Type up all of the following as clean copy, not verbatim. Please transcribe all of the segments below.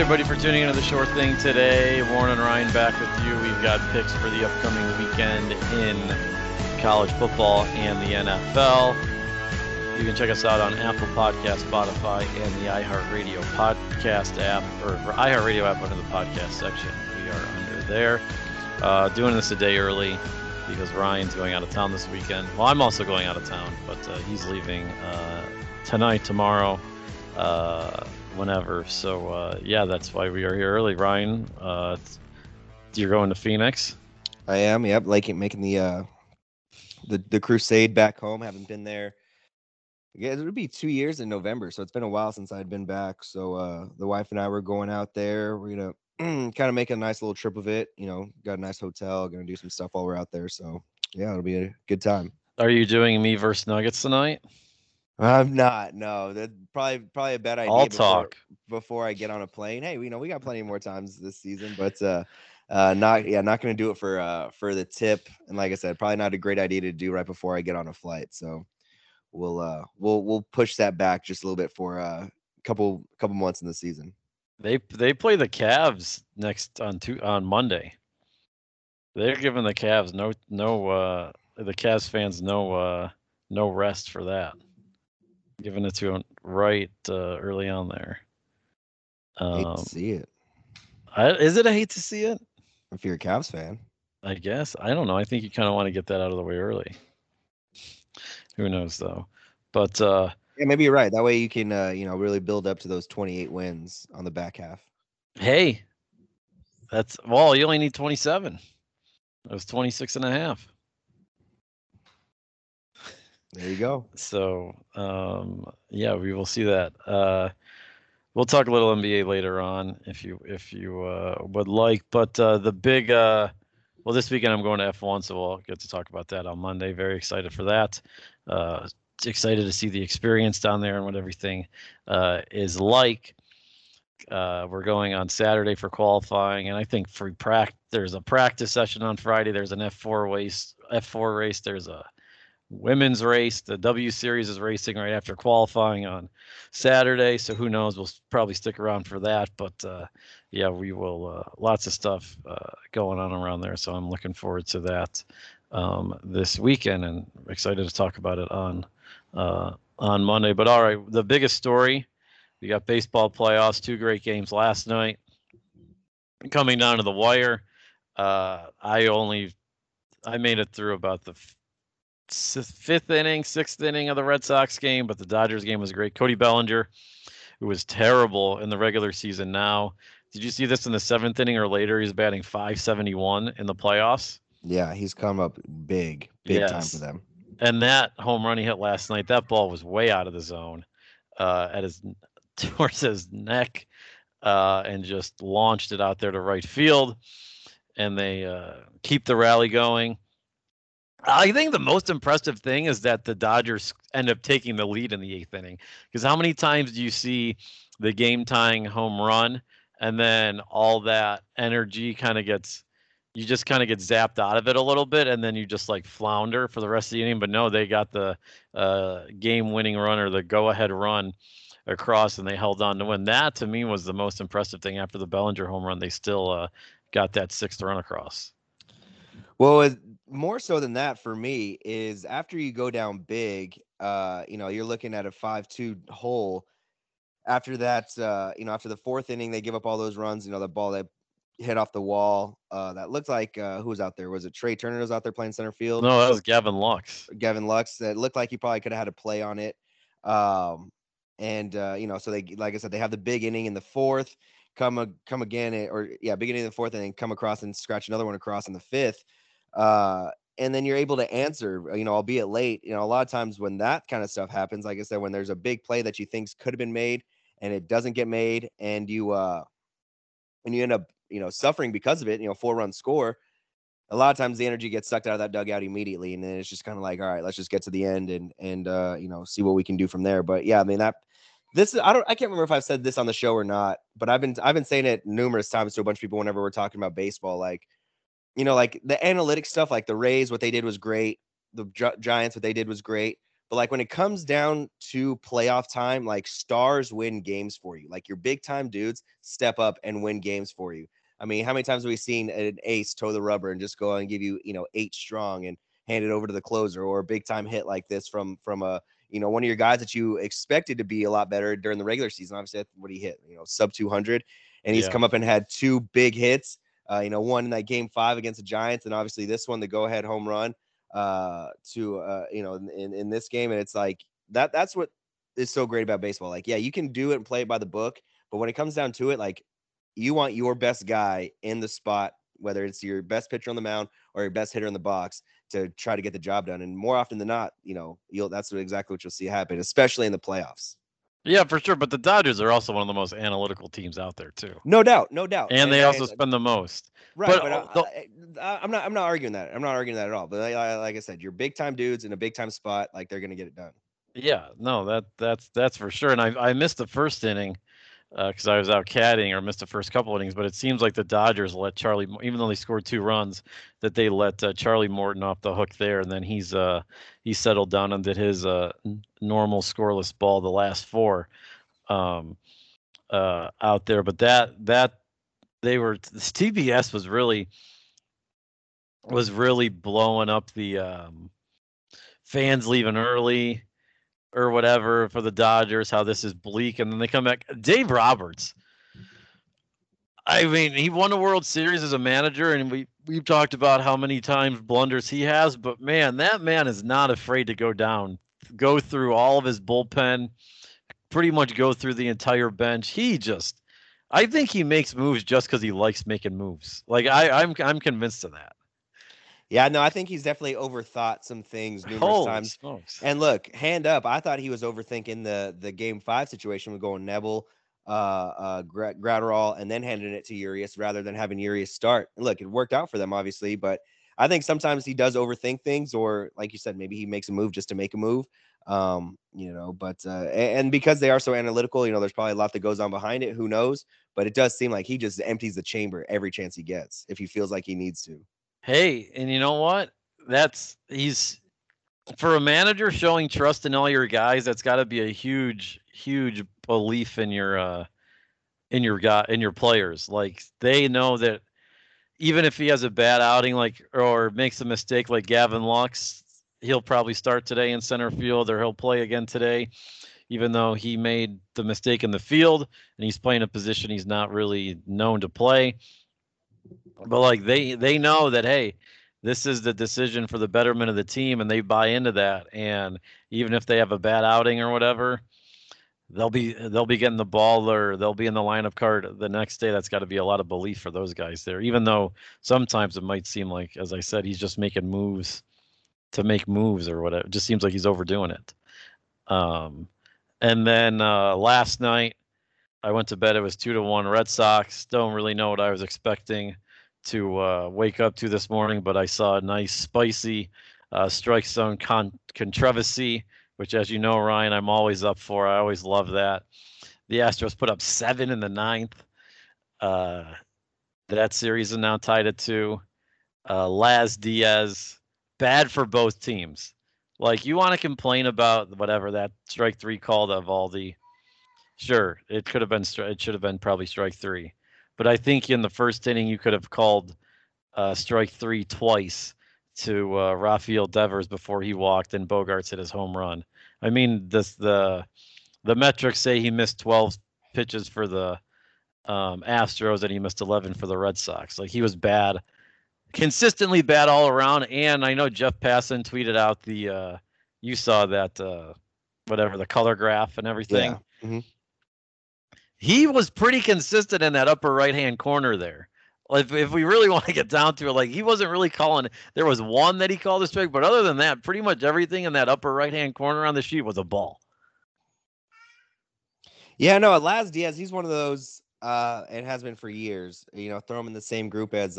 everybody, for tuning into the Short Thing today. Warren and Ryan back with you. We've got picks for the upcoming weekend in college football and the NFL. You can check us out on Apple Podcasts, Spotify, and the iHeartRadio podcast app, or iHeartRadio app under the podcast section. We are under there. Doing this a day early because Ryan's going out of town this weekend. Well, I'm also going out of town, but he's leaving tonight, tomorrow, whenever. So, yeah, that's why we are here early. Ryan, you're going to Phoenix? I am, yep. Making the crusade back home. Haven't been there. Yeah, it would be 2 years in November, so it's been a while since I'd been back. So the wife and I were going out there. We're gonna kind of make a nice little trip of it. Got a nice hotel. Gonna do some stuff while we're out there. So yeah, it'll be a good time. Are you doing me versus Nuggets tonight? I'm not. No, that's probably a bad idea. I'll talk before I get on a plane. Hey, we got plenty more times this season, but not gonna do it for the tip. And like I said, probably not a great idea to do right before I get on a flight. So we'll push that back just a little bit for a couple months in the season. They play the Cavs next on Monday. They're giving the Cavs the Cavs fans no rest for that. Giving it to them right early on there. Hate to see it. Is it a hate to see it? If you're a Cavs fan, I guess. I don't know. I think you kind of want to get that out of the way early. Who knows though? But yeah, maybe you're right. That way you can really build up to those 28 wins on the back half. Hey, you only need 27. It was 26 and a half. There you go. So, yeah, we will see that. We'll talk a little NBA later on if you would like. But the big, this weekend I'm going to F1, so we'll get to talk about that on Monday. Very excited for that. Excited to see the experience down there and what everything is like. We're going on Saturday for qualifying, and I think there's a practice session on Friday. There's an F4 race. There's a women's race. The W Series is racing right after qualifying on Saturday, so who knows? We'll probably stick around for that. But yeah, we will. Lots of stuff going on around there, so I'm looking forward to that this weekend, and excited to talk about it on Monday. But all right, the biggest story: we got baseball playoffs. 2 great games last night. Coming down to the wire, I made it through about the 6th inning of the Red Sox game, but the Dodgers game was great. Cody Bellinger, who was terrible in the regular season now. Did you see this in the 7th inning or later? He's batting .571 in the playoffs. Yeah, he's come up big time for them. And that home run he hit last night, that ball was way out of the zone, towards his neck, and just launched it out there to right field. And they keep the rally going. I think the most impressive thing is that the Dodgers end up taking the lead in the 8th inning. Because how many times do you see the game-tying home run, and then all that energy you just kind of get zapped out of it a little bit, and then you just like flounder for the rest of the inning? But no, they got the game-winning run or the go-ahead run across, and they held on to win. That, to me, was the most impressive thing. After the Bellinger home run, they still got that 6th run across. Well, more so than that for me is after you go down big, you're looking at a 5-2 hole. After that, after the 4th inning, they give up all those runs. The ball that hit off the wall. That looked like who was out there? Was it Trey Turner was out there playing center field? No, that was Gavin Lux. Gavin Lux. It looked like he probably could have had a play on it. So they, like I said, they have the big inning in the 4th. Come again, beginning of the 4th, and then come across and scratch another one across in the 5th. And then you're able to answer, albeit late. A lot of times when that kind of stuff happens, like I said, when there's a big play that you think could have been made and it doesn't get made, and you end up, suffering because of it, 4-run score, a lot of times the energy gets sucked out of that dugout immediately. And then it's just kind of like, all right, let's just get to the end and see what we can do from there. But yeah, I mean, I can't remember if I've said this on the show or not, but I've been saying it numerous times to a bunch of people whenever we're talking about baseball. Like, like the analytics stuff, like the Rays, what they did was great. The Giants, what they did was great. But like when it comes down to playoff time, like stars win games for you. Like your big time dudes step up and win games for you. I mean, how many times have we seen an ace toe the rubber and just go out and give you, 8 strong and hand it over to the closer, or a big time hit like this from a one of your guys that you expected to be a lot better during the regular season. Obviously, what he hit, sub 200, and he's come up and had 2 big hits. One in that game 5 against the Giants, and obviously this one, the go ahead home run in this game. And it's like that's what is so great about baseball. Like, yeah, you can do it and play it by the book, but when it comes down to it, like, you want your best guy in the spot, whether it's your best pitcher on the mound or your best hitter in the box, to try to get the job done. And more often than not, that's exactly what you'll see happen, especially in the playoffs. Yeah, for sure. But the Dodgers are also one of the most analytical teams out there too. No doubt. And they also spend the most. Right, but I'm not arguing that. I'm not arguing that at all. But like I said, your big time dudes in a big time spot, like, they're gonna get it done. Yeah, no, that's for sure. And I missed the first inning because I was out caddying, or missed the first couple innings. But it seems like the Dodgers let Charlie, even though they scored 2 runs, that they let Charlie Morton off the hook there, and then he settled down and did his normal scoreless ball the last 4 out there. But that they were, TBS was really blowing up the fans leaving early or whatever for the Dodgers, how this is bleak. And then they come back. Dave Roberts, I mean, he won a World Series as a manager, and we've talked about how many times blunders he has, but man, that man is not afraid to go through all of his bullpen, pretty much go through the entire bench. I think he makes moves just because he likes making moves. Like, I'm convinced of that. Yeah, no, I think he's definitely overthought some things numerous times. Smokes. And look, hand up, I thought he was overthinking the game 5 situation with going Neville, Gratterall, and then handing it to Urias rather than having Urias start. And look, it worked out for them, obviously, but I think sometimes he does overthink things, or like you said, maybe he makes a move just to make a move. But and because they are so analytical, there's probably a lot that goes on behind it. Who knows? But it does seem like he just empties the chamber every chance he gets if he feels like he needs to. Hey, and you know what? He's for a manager showing trust in all your guys. That's got to be a huge belief in your players. Like, they know that even if he has a bad outing, like, or makes a mistake like Gavin Lux, he'll probably start today in center field, or he'll play again today, even though he made the mistake in the field and he's playing a position he's not really known to play. But like, they know that, hey, this is the decision for the betterment of the team, and they buy into that. And even if they have a bad outing or whatever, they'll be getting the ball, or they'll be in the lineup card the next day. That's got to be a lot of belief for those guys there, even though sometimes it might seem like, as I said, he's just making moves to make moves or whatever. It just seems like he's overdoing it. And then last night I went to bed. It was 2-1 Red Sox. Don't really know what I was expecting to wake up to this morning, but I saw a nice spicy strike zone controversy, which, as you know, Ryan, I'm always up for. I always love that. The Astros put up 7 in the 9th. That series is now tied at 2. Laz Diaz, bad for both teams. Like, you want to complain about whatever that strike 3 called of all the, sure, it should have been probably strike 3. But I think in the first inning, you could have called strike 3 twice to Rafael Devers before he walked and Bogaerts hit his home run. I mean, the metrics say he missed 12 pitches for the Astros, and he missed 11 for the Red Sox. Like, he was bad, consistently bad all around. And I know Jeff Passan tweeted out you saw that, whatever, the color graph and everything. Yeah. Mm-hmm. He was pretty consistent in that upper right-hand corner there. If we really want to get down to it, like, he wasn't really calling. There was one that he called a strike, but other than that, pretty much everything in that upper right-hand corner on the sheet was a ball. Yeah, no, Laz Diaz, he's one of those. It has been for years. Throw him in the same group as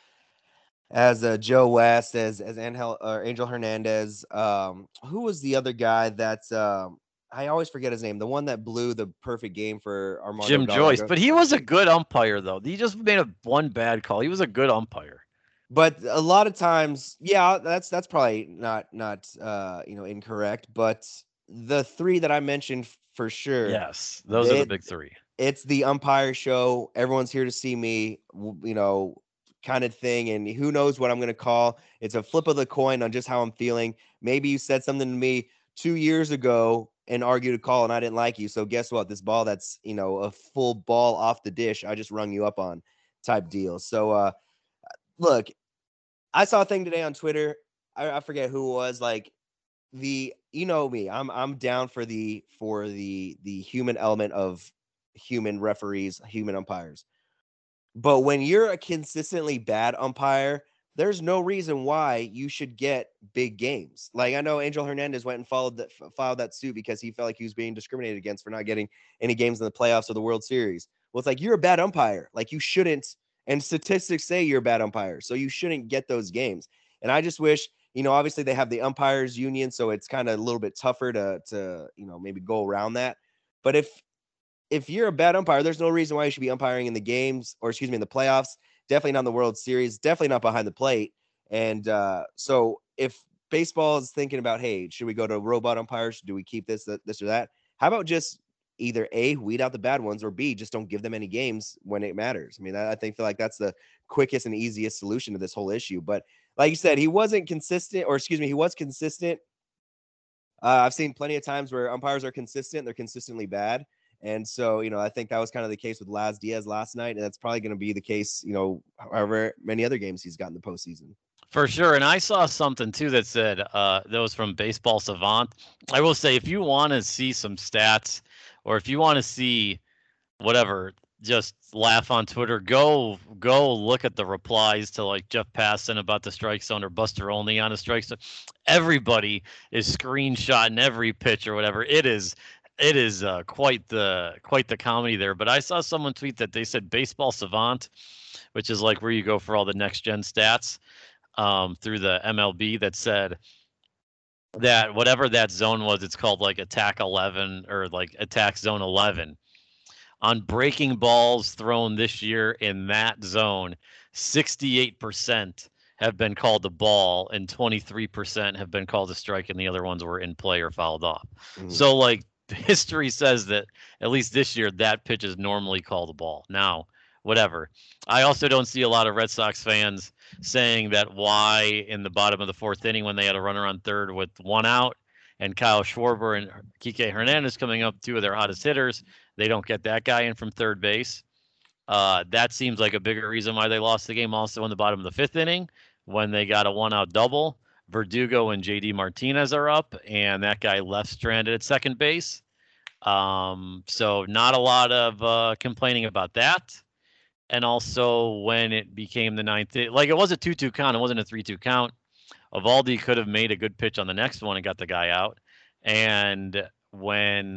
Joe West, as Angel Hernandez. Who was the other guy that's I always forget his name. The one that blew the perfect game for Armando Jim Gallagher. Joyce, but he was a good umpire, though. He just made one bad call. He was a good umpire. But a lot of times, yeah, that's probably not incorrect. But the three that I mentioned for sure, Yes, those are the big three. it's the umpire show. Everyone's here to see me, kind of thing. And who knows what I'm going to call? It's a flip of the coin on just how I'm feeling. Maybe you said something to me 2 years ago and argued a call and I didn't like you. So guess what? This ball that's, a full ball off the dish, I just rung you up on type deal. So, look, I saw a thing today on Twitter. I forget who it was. Like me, I'm down for the human element of human referees, human umpires. But when you're a consistently bad umpire, there's no reason why you should get big games. Like I know Angel Hernandez went and filed that suit because he felt like he was being discriminated against for not getting any games in the playoffs or the World Series. Well, it's like you're a bad umpire. Like you shouldn't, and statistics say you're a bad umpire, so you shouldn't get those games. And I just wish, obviously they have the umpires union, so it's kind of a little bit tougher to maybe go around that. But if you're a bad umpire, there's no reason why you should be umpiring in the games, or excuse me, in the playoffs. Definitely not in the World Series. Definitely not behind the plate. And so if baseball is thinking about, hey, should we go to robot umpires? Do we keep this or that? How about just either A, weed out the bad ones, or B, just don't give them any games when it matters? I mean, I feel like that's the quickest and easiest solution to this whole issue. But like you said, he wasn't consistent, or excuse me, he was consistent. I've seen plenty of times where umpires are consistent. They're consistently bad. And so, I think that was kind of the case with Laz Diaz last night. And that's probably going to be the case, however many other games he's got in the postseason. For sure. And I saw something too that said, that was from Baseball Savant. I will say, if you want to see some stats, or if you want to see whatever, just laugh on Twitter, go look at the replies to like Jeff Passan about the strike zone, or Buster Olney on a strike zone. Everybody is screenshotting every pitch or whatever. It is quite the comedy there. But I saw someone tweet that they said Baseball Savant, which is like where you go for all the next gen stats, through the MLB, that said that whatever that zone was, it's called like attack 11 or like attack zone 11. On breaking balls thrown this year in that zone, 68% have been called a ball and 23% have been called a strike, and the other ones were in play or fouled off. Mm. So like history says that at least this year that pitch is normally called a ball. Now, whatever. I also don't see a lot of Red Sox fans saying that why in the bottom of the fourth inning, when they had a runner on third with one out and Kyle Schwarber and Kike Hernandez coming up, two of their hottest hitters, they don't get that guy in from third base. That seems like a bigger reason why they lost the game. Also in the bottom of the fifth inning, when they got a one-out double, Verdugo and JD Martinez are up, and that guy left stranded at second base. So not a lot of complaining about that. And also when it became the ninth, like it was a 2-2 count. It wasn't a 3-2 count. Eovaldi could have made a good pitch on the next one and got the guy out. And when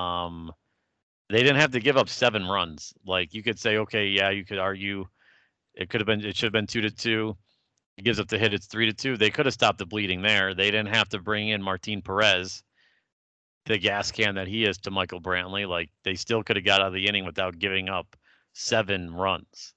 they didn't have to give up 7 runs. Like you could say, okay, yeah, you could argue it should have been 2-2. He gives up the hit, it's 3-2. They could have stopped the bleeding there. They didn't have to bring in Martin Perez, the gas can that he is to Michael Brantley. Like they still could have got out of the inning without giving up 7 runs.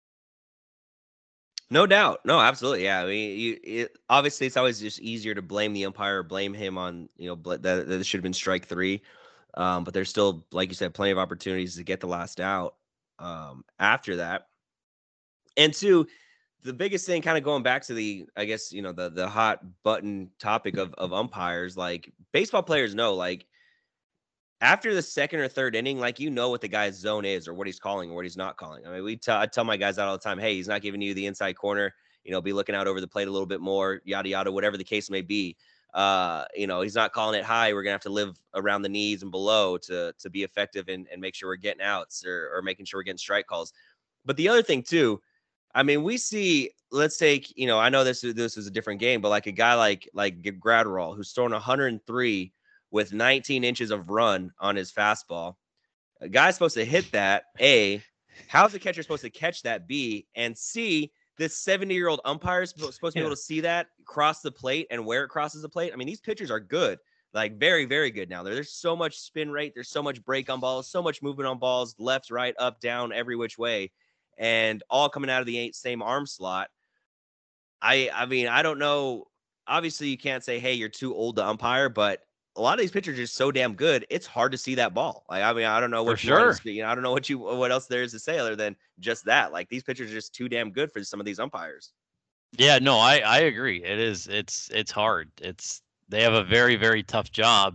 No doubt. No, absolutely. Yeah. I mean, obviously it's always just easier to blame the umpire, blame him on, that should have been strike 3. But there's still, like you said, plenty of opportunities to get the last out after that. And 2, the biggest thing, kind of going back to the, I guess, the hot button topic of umpires, like baseball players know, like after the second or third inning, like, what the guy's zone is or what he's calling or what he's not calling. I mean, I tell my guys that all the time. Hey, he's not giving you the inside corner, be looking out over the plate a little bit more, yada, yada, whatever the case may be. He's not calling it high. We're going to have to live around the knees and below to be effective and make sure we're getting outs or making sure we're getting strike calls. But the other thing too, I mean, we see, let's take, I know this is a different game, but like a guy like Graterol, who's thrown 103 with 19 inches of run on his fastball. A guy's supposed to hit that. A, how's the catcher supposed to catch that? B, and C, this 70-year-old umpire is supposed to be able to see that cross the plate and where it crosses the plate. I mean, these pitchers are good, like very, very good now. There's so much spin rate. There's so much break on balls, so much movement on balls, left, right, up, down, every which way, and all coming out of the same arm slot. I mean, I don't know. Obviously, you can't say, hey, you're too old to umpire, but a lot of these pitchers are just so damn good. It's hard to see that ball. Like, I mean, I don't know For what you want to sure. speak. I don't know what else there is to say other than just that. Like, these pitchers are just too damn good for some of these umpires. Yeah, no, I agree. It's hard. They have a very, very tough job.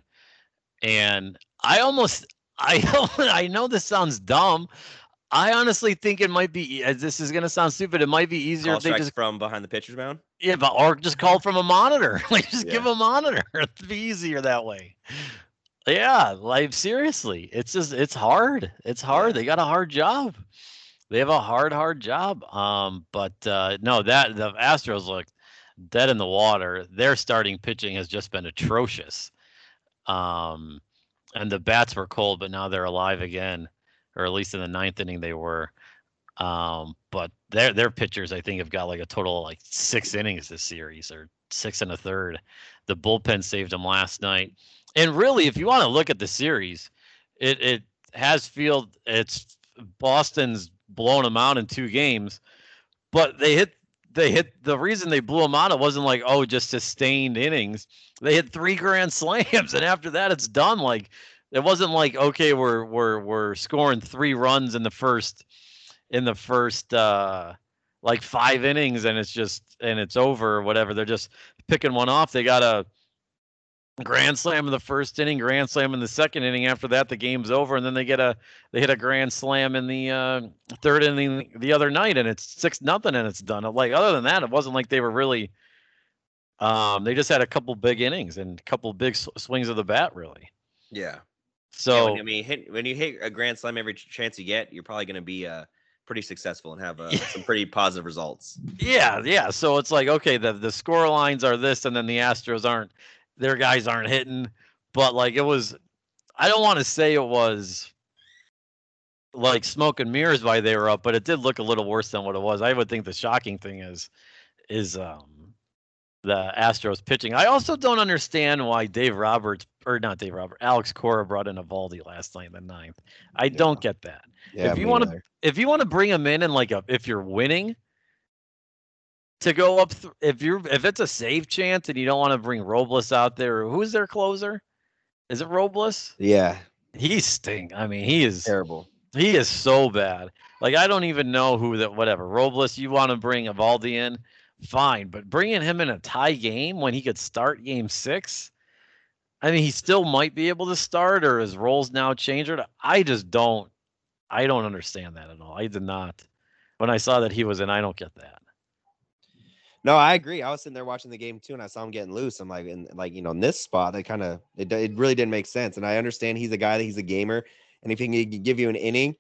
And I almost I I know this sounds dumb. I honestly think it might be, as this is gonna sound stupid, it might be easier Call if they strikes just, from behind the pitcher's mound. yeah, but or just call from a monitor. Like just give Yeah. a monitor. It'd be easier that way. Yeah, like seriously. It's hard. It's hard. Yeah. They got a hard job. They have a hard job. But no, that the Astros look dead in the water. Their starting pitching has just been atrocious. Um, and the bats were cold, but now they're alive again, or at least in the ninth inning they were. But their pitchers, I think, have got like a total of like 6 innings this series, or 6 1/3. The bullpen saved them last night. And really, if you want to look at the series, it has field. It's Boston's blown them out in 2 games, but they hit the reason they blew them out. It wasn't like, oh, just sustained innings. They hit 3 grand slams, and after that, it's done. Like it wasn't like, okay, we're scoring 3 runs in the first like 5 innings, and it's over or whatever. They're just picking one off. They got a grand slam in the first inning, grand slam in the second inning. After that, the game's over, and then they hit a grand slam in the third inning the other night, and it's 6-0, and it's done. Like other than that, it wasn't like they were really. They just had a couple big innings and a couple big swings of the bat, really. Yeah. So yeah, when you hit a grand slam every chance you get, you're probably going to be pretty successful and have some pretty positive results. Yeah. So it's like, okay, the score lines are this, and then the Astros aren't. Their guys aren't hitting, but like it was. I don't want to say it was like smoke and mirrors why they were up, but it did look a little worse than what it was. I would think the shocking thing is the Astros pitching. I also don't understand why Alex Cora brought in Eovaldi last night in the ninth. I don't get that. Yeah, If you want to bring him in like if you're winning, to go up, if it's a save chance and you don't want to bring Robles out there, who's their closer? Is it Robles? Yeah, He stink. I mean, he is terrible. He is so bad. Like I don't even know who that. Whatever, Robles. You want to bring Eovaldi in, fine, but bringing him in a tie game when he could start Game 6. I mean, he still might be able to start, or his role's now changed. I just don't. I don't understand that at all. I did not. When I saw that he was in, I don't get that. No, I agree. I was sitting there watching the game too, and I saw him getting loose. I'm like, in this spot, it really didn't make sense. And I understand he's he's a gamer, and if he can give you an inning,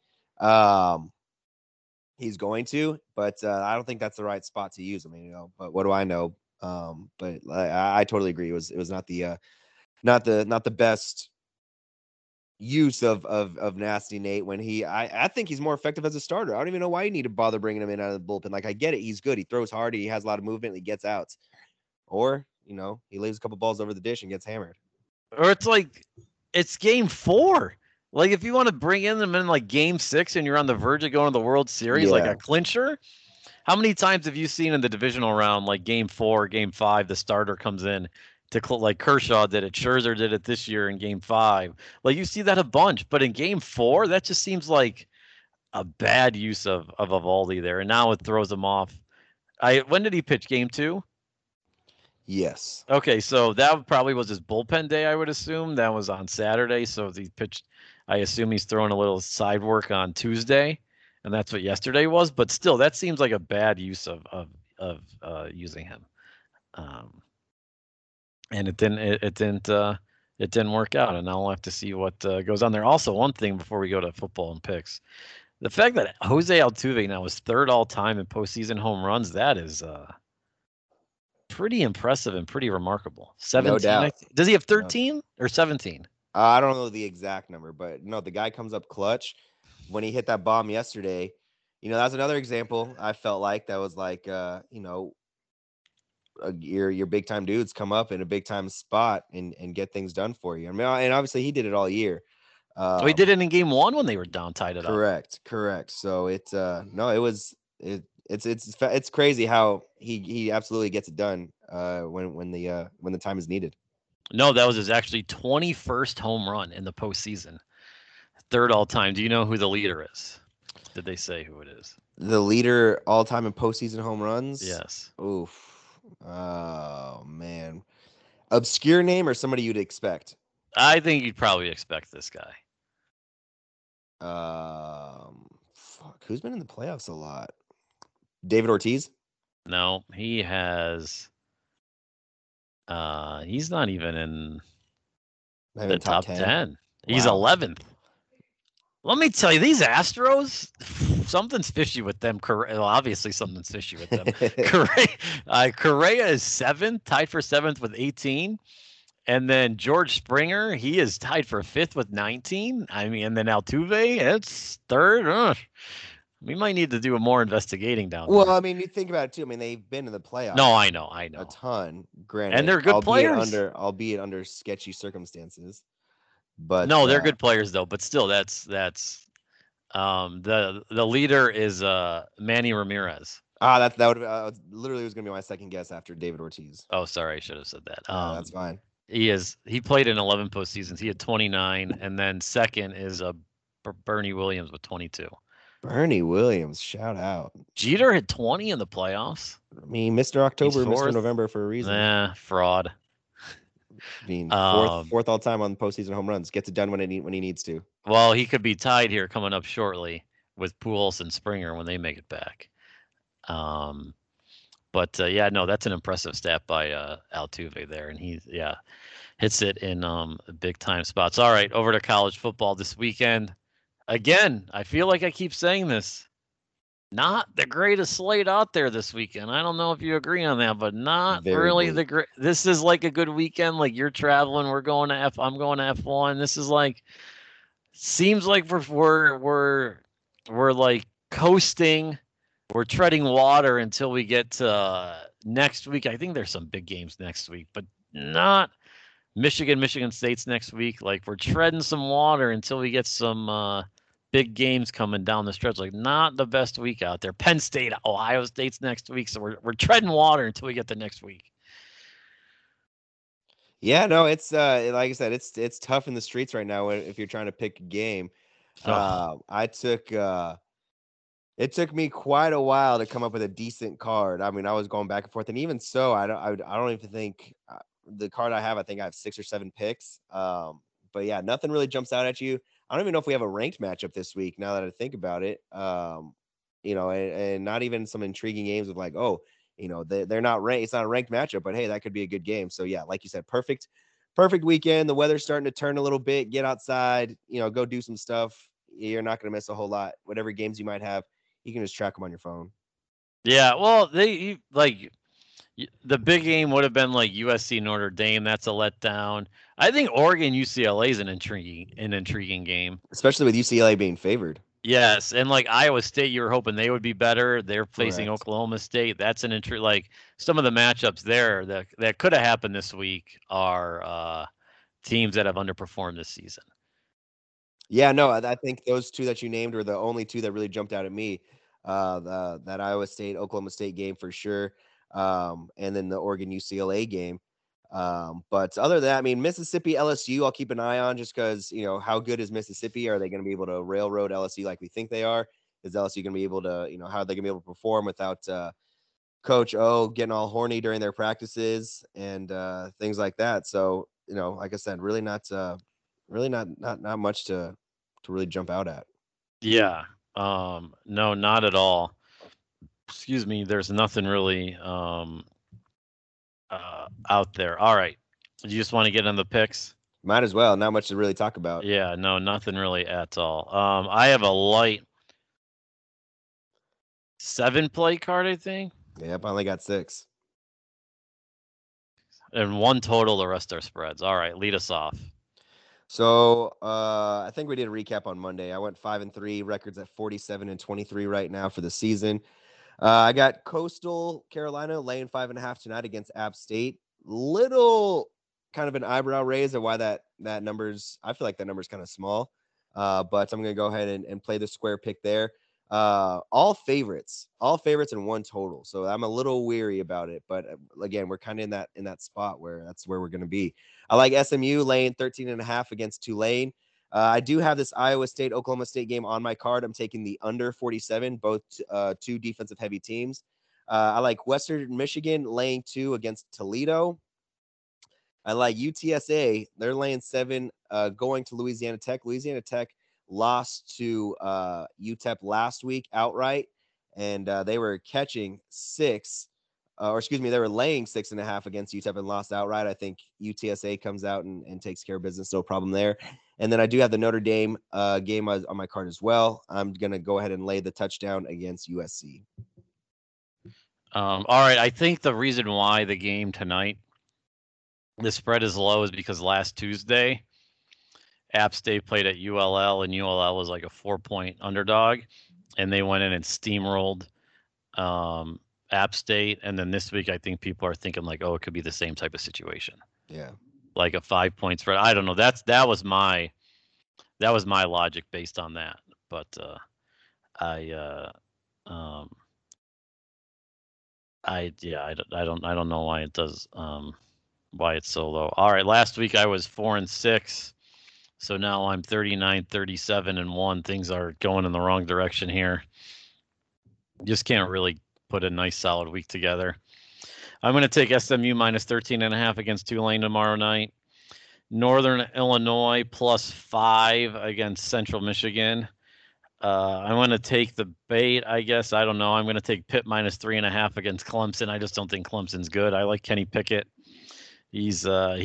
he's going to. But I don't think that's the right spot to use him. But what do I know? But I totally agree. It was not the best use of Nasty Nate when I think he's more effective as a starter. I don't even know why you need to bother bringing him in out of the bullpen. Like I get it, he's good, he throws hard, he has a lot of movement, he gets outs, or he leaves a couple balls over the dish and gets hammered. Or it's like it's Game 4. Like if you want to bring them in like Game 6 and you're on the verge of going to the World Series, like a clincher. How many times have you seen in the divisional round, like Game 4, Game 5, the starter comes in? Like Kershaw did it, Scherzer did it this year in Game 5. Like you see that a bunch, but in Game 4, that just seems like a bad use of Eovaldi there, and now it throws him off. When did he pitch? Game 2? Yes. Okay, so that probably was his bullpen day, I would assume. That was on Saturday, so he pitched. I assume he's throwing a little side work on Tuesday, and that's what yesterday was. But still, that seems like a bad use of using him. And it didn't work out, and now we'll have to see what goes on there. Also, one thing before we go to football and picks, the fact that Jose Altuve now is third all time in postseason home runs, that is pretty impressive and pretty remarkable. 17. No doubt. Does he have 13 or 17? I don't know the exact number, but no, the guy comes up clutch when he hit that bomb yesterday. That's another example. I felt like that was like your big time dudes come up in a big time spot and get things done for you. I mean, and obviously he did it all year. So he did it in Game 1 when they were down, tied it up. Correct. So it It's crazy how he absolutely gets it done when the time is needed. No, that was his actually 21st home run in the postseason. Third all time. Do you know who the leader is? Did they say who it is? The leader all time in postseason home runs. Yes. Oof. Oh man. Obscure name or somebody you'd expect? I think you'd probably expect this guy. Fuck. Who's been in the playoffs a lot? David Ortiz? No, he has. He's not even in Not the even top 10. 10. He's Wow. 11th. Let me tell you, these Astros, something's fishy with them. Well, obviously, something's fishy with them. Correa is 7th, tied for 7th with 18. And then George Springer, he is tied for 5th with 19. I mean, and then Altuve, it's 3rd. We might need to do a more investigating down there. Well, I mean, you think about it too. I mean, they've been in the playoffs. No, I know. A ton, granted, and they're good players. Albeit under sketchy circumstances. But no, they're good players though. But still, that's the leader is Manny Ramirez. That would literally was gonna be my second guess after David Ortiz. Oh, sorry, I should have said that. That's fine. He played in 11 postseasons. He had 29, and then second is Bernie Williams with 22. Bernie Williams, shout out. Jeter had 20 in the playoffs. I mean, Mr. October, Mr. November for a reason. Nah, fraud. I mean, fourth all time on postseason home runs. Gets it done when he needs to. Well, he could be tied here coming up shortly with Pujols and Springer when they make it back. But yeah, no, that's an impressive stat by Altuve there, and he hits it in big time spots. All right, over to college football this weekend. Again, I feel like I keep saying this. Not the greatest slate out there this weekend. I don't know if you agree on that, but not really the great. This is like a good weekend. Like you're traveling, I'm going to F1. This is like seems like we're like coasting. We're treading water until we get to next week. I think there's some big games next week, but not Michigan State's next week. Like we're treading some water until we get some big games coming down the stretch. Like not the best week out there. Penn State, Ohio State's next week, so we're treading water until we get to next week. Yeah, no, it's like I said, it's tough in the streets right now if you're trying to pick a game. It took me quite a while to come up with a decent card. I mean, I was going back and forth, and even so, I don't even think the card I have 6 or 7 picks. But yeah, nothing really jumps out at you. I don't even know if we have a ranked matchup this week. Now that I think about it, and not even some intriguing games of like, they're not ranked. It's not a ranked matchup, but hey, that could be a good game. So yeah, like you said, perfect weekend. The weather's starting to turn a little bit. Get outside, go do some stuff. You're not going to miss a whole lot. Whatever games you might have, you can just track them on your phone. Yeah, well, the big game would have been like USC Notre Dame. That's a letdown. I think Oregon UCLA is an intriguing game, especially with UCLA being favored. Yes, and like Iowa State, you were hoping they would be better. They're facing Oklahoma State. That's an like some of the matchups there that could have happened this week are teams that have underperformed this season. Yeah, no, I think those two that you named were the only two that really jumped out at me. That Iowa State Oklahoma State game for sure, and then the Oregon UCLA game. But other than that, I mean, Mississippi LSU, I'll keep an eye on just because, how good is Mississippi? Are they going to be able to railroad LSU like we think they are? Is LSU going to be able to, how are they going to be able to perform without Coach O getting all horny during their practices and things like that? So, like I said, really not much to really jump out at. Yeah. No, not at all. Excuse me. There's nothing really out there. All right. You just want to get on the picks? Might as well. Not much to really talk about. Yeah, no, nothing really at all. I have a light 7-play card, I think. Yep, I only got 6. And 1 total, the rest are spreads. All right, lead us off. So I think we did a recap on Monday. I went 5-3, records at 47-23 right now for the season. I got Coastal Carolina laying 5.5 tonight against App State. Little kind of an eyebrow raise of why that number's. I feel like that number's kind of small, but I'm going to go ahead and play the square pick there. All favorites in one total. So I'm a little weary about it, but again, we're kind of in that spot where that's where we're going to be. I like SMU laying 13.5 against Tulane. I do have this Iowa State Oklahoma State game on my card. I'm taking the under 47, both two defensive heavy teams. I like Western Michigan laying 2 against Toledo. I like UTSA. They're laying 7, going to Louisiana Tech. Louisiana Tech lost to UTEP last week outright, and they were catching 6, or excuse me, they were laying 6.5 against UTEP and lost outright. I think UTSA comes out and takes care of business. No problem there. And then I do have the Notre Dame game on my card as well. I'm going to go ahead and lay the touchdown against USC. All right. I think the reason why the game tonight, the spread is low, is because last Tuesday, App State played at ULL, and ULL was like a 4-point underdog, and they went in and steamrolled App State. And then this week, I think people are thinking like, oh, it could be the same type of situation. Yeah. Like a 5-point spread. I don't know. That was my logic based on that. But I don't know why it does why it's so low. All right, last week I was 4-6. So now I'm 39, 37 and 1. Things are going in the wrong direction here. Just can't really put a nice solid week together. I'm going to take SMU minus 13.5 against Tulane tomorrow night. Northern Illinois plus 5 against Central Michigan. I'm going to take the bait, I guess. I don't know. I'm going to take Pitt minus 3.5 against Clemson. I just don't think Clemson's good. I like Kenny Pickett. He's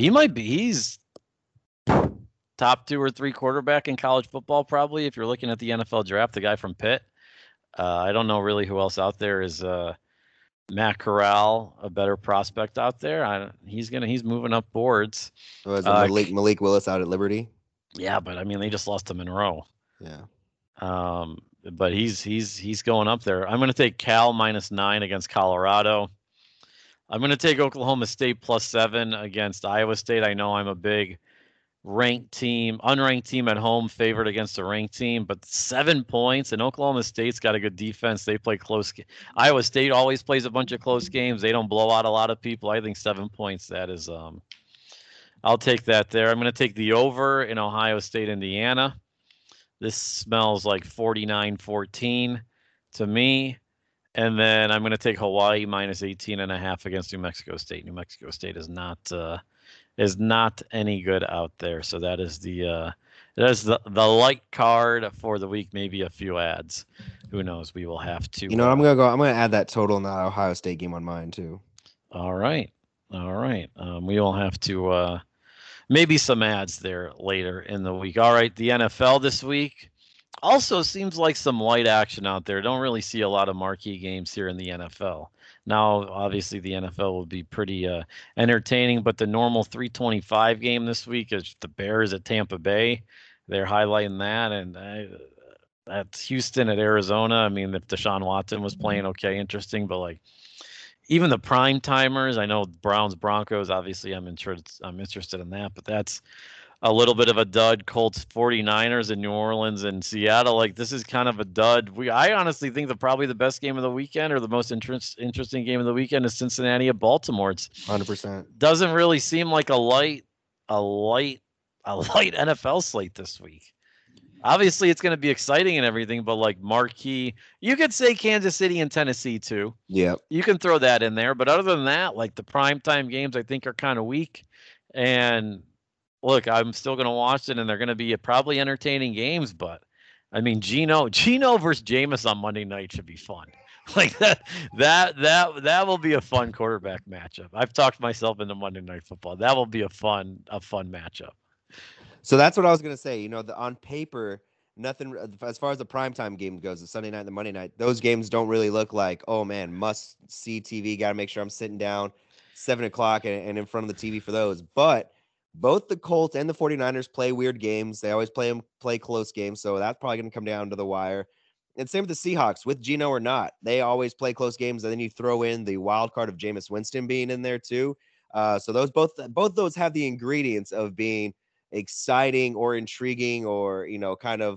top 2 or 3 quarterback in college football, probably, if you're looking at the NFL draft, the guy from Pitt. I don't know really who else out there is Matt Corral, a better prospect out there. He's moving up boards. Was Malik Willis out at Liberty? Yeah, but I mean, they just lost to Monroe. Yeah. But he's going up there. I'm going to take Cal minus 9 against Colorado. I'm going to take Oklahoma State plus 7 against Iowa State. I know I'm a big unranked team at home, favored against a ranked team, but 7 points, and Oklahoma State's got a good defense. They play close. Iowa State always plays a bunch of close games. They don't blow out a lot of people. I think 7 points, that is, I'll take that there. I'm going to take the over in Ohio State, Indiana. This smells like 49-14 to me. And then I'm going to take Hawaii minus 18.5 against New Mexico State. New Mexico State is not any good out there. So that is the light card for the week. Maybe a few ads. Who knows? We will have to. You know, I'm gonna add that total in that Ohio State game on mine too. All right. We will have to maybe some ads there later in the week. All right, the NFL this week also seems like some light action out there. Don't really see a lot of marquee games here in the NFL. Now, obviously, the NFL will be pretty entertaining, but the normal 325 game this week is the Bears at Tampa Bay. They're highlighting that, and that's Houston at Arizona. I mean, if Deshaun Watson was playing, okay, interesting, but like even the prime timers, I know Browns, Broncos, obviously I'm interested in that, but that's a little bit of a dud. Colts, 49ers in New Orleans and Seattle. Like, this is kind of a dud. I honestly think probably the best game of the weekend, or the most interesting game of the weekend, is Cincinnati at Baltimore. It's 100%. Doesn't really seem like a light NFL slate this week. Obviously, it's going to be exciting and everything, but like marquee, you could say Kansas City and Tennessee too. Yeah, you can throw that in there. But other than that, like the primetime games, I think are kind of weak. And look, I'm still going to watch it, and they're going to be probably entertaining games. But I mean, Geno versus Jameis on Monday night should be fun. Like that will be a fun quarterback matchup. I've talked myself into Monday Night Football. That will be a fun matchup. So that's what I was going to say. You know, on paper, nothing as far as the primetime game goes, the Sunday night and the Monday night, those games don't really look like, oh man, must see TV. Got to make sure I'm sitting down 7 o'clock and in front of the TV for those. But both the Colts and the 49ers play weird games. They always play close games. So that's probably going to come down to the wire. And same with the Seahawks, with Geno or not. They always play close games. And then you throw in the wild card of Jameis Winston being in there too. So those both those have the ingredients of being exciting or intriguing, or, you know, kind of